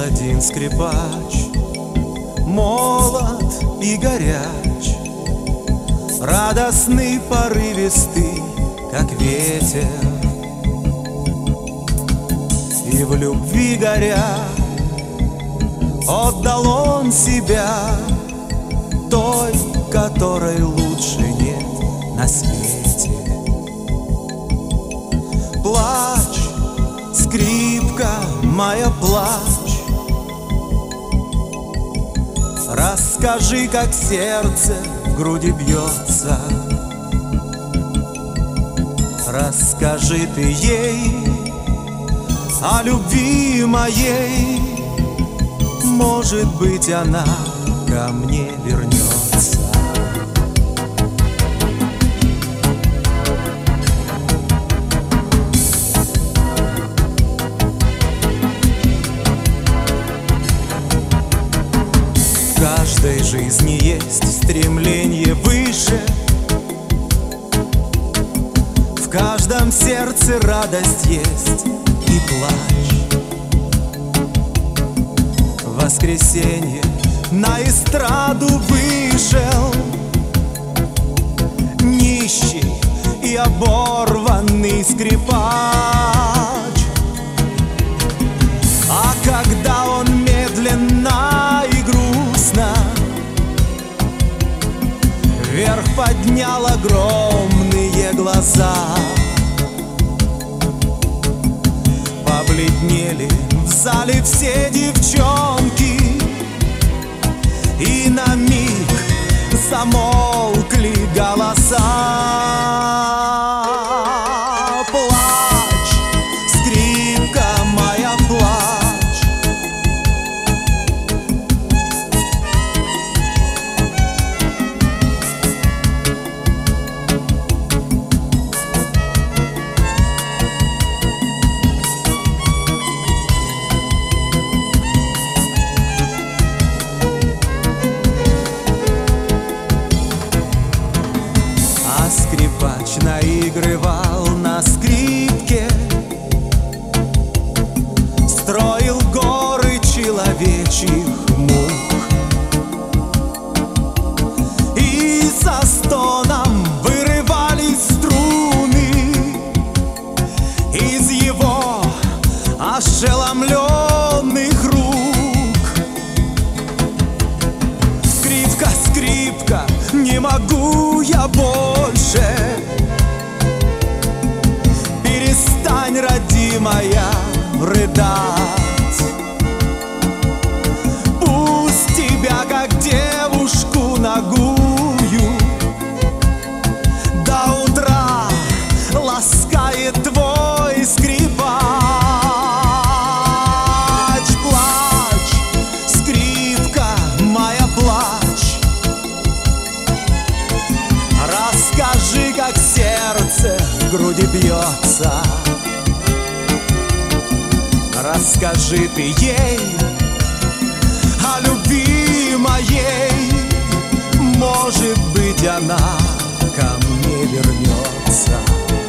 один скрипач, молод и горяч, радостный, порывистый, как ветер. И в любви горя отдал он себя той, которой лучше нет на свете. Плачь, скрипка моя, плачь, расскажи, как сердце в груди бьется. Расскажи ты ей о любви моей, может быть, она ко мне вернется. В каждой жизни есть стремление выше, в каждом сердце радость есть и плач. В воскресенье на эстраду вышел нищий и оборванный скрипач. А когда он медленно и грустно вверх поднял огромные глаза, побледнели в зале все девчонки, и на миг замолкли голоса. Плачь, скрипка моя, плачь, скрипач наигрывал на скрипке, строил горы человечьих мук, и со стоном вырывались струны из его ошеломленных рук. Скрипка, скрипка, не могу я больше, перестань, родимая, рыдать. Пусть тебя, как девушку нагую, до утра ласкает твой скрипач. Плачь, скрипка моя, плачь, расскажи, как сердце в груди бьется. Расскажи ты ей о любви моей, может быть, она ко мне вернется.